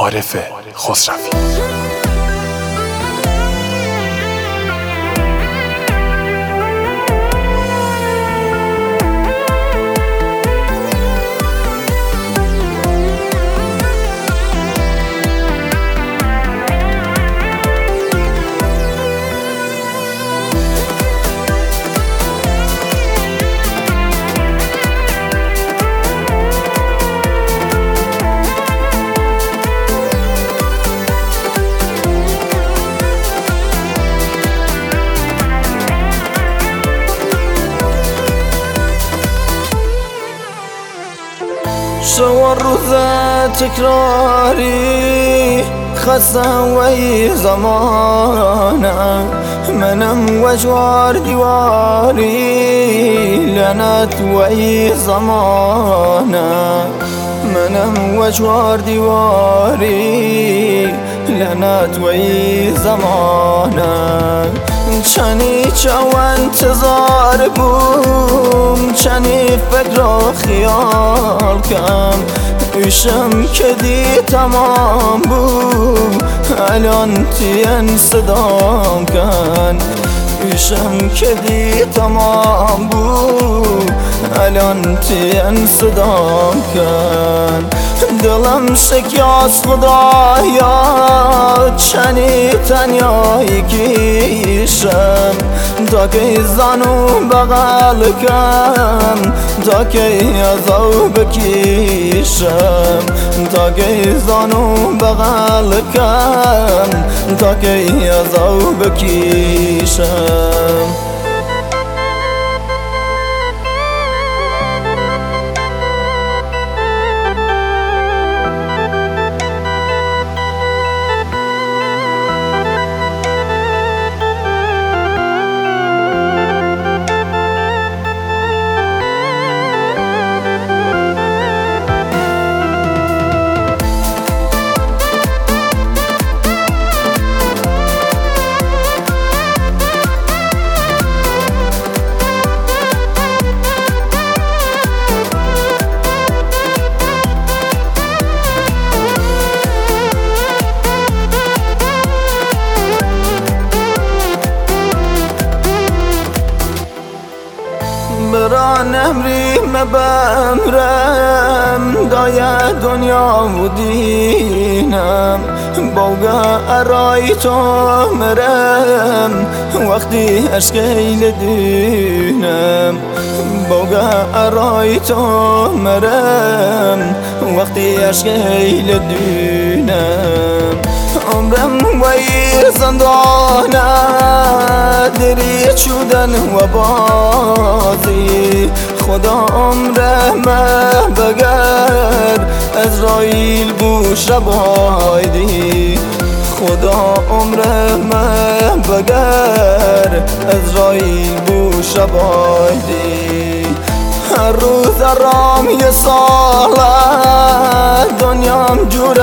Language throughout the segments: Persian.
عارف خسروی. شو الروز تكراري خستم وی زمانم منم وجوار دیواری لعنت وی زمانم منم وجوار دیواری لعنت وی زمانم چنی چو انتظار بوم چنی فکر و خیال کم ایشم که دی تمام بوم الان تین صدام کن ایشم که دی تمام بوم الان تین صدام کن دلم شکست خدایا چنی تنیایی کیشم تا که زنو بغل کم تا که عذاب کیشم تا که زنو بغل کم تا که عذاب کیشم بران امری مبمرم دای دنیا و دینم بوگا ارای تو مرم وقتی اشکیل دینم بوگا ارای تو مرم وقتی اشکیل دینم عمرم وی زندانه دری چودن و بازی خدا عمرم بگر ازرائیل بوش بایدی خدا عمرم بگر ازرائیل بوش بایدی هر روز رام یه ساله دنیام جور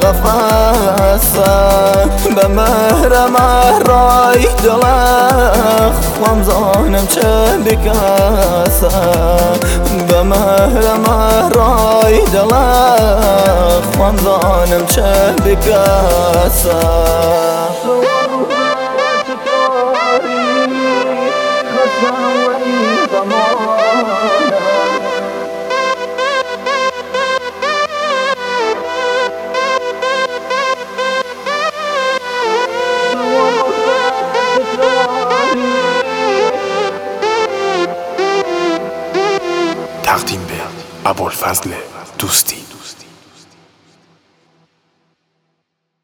قفصه به مهر مهرای دلخ خوام زانم چه بکسه به مهر مهرای دلخ خوام زانم چه بکسه تقدیم به ابوالفضل دوستی.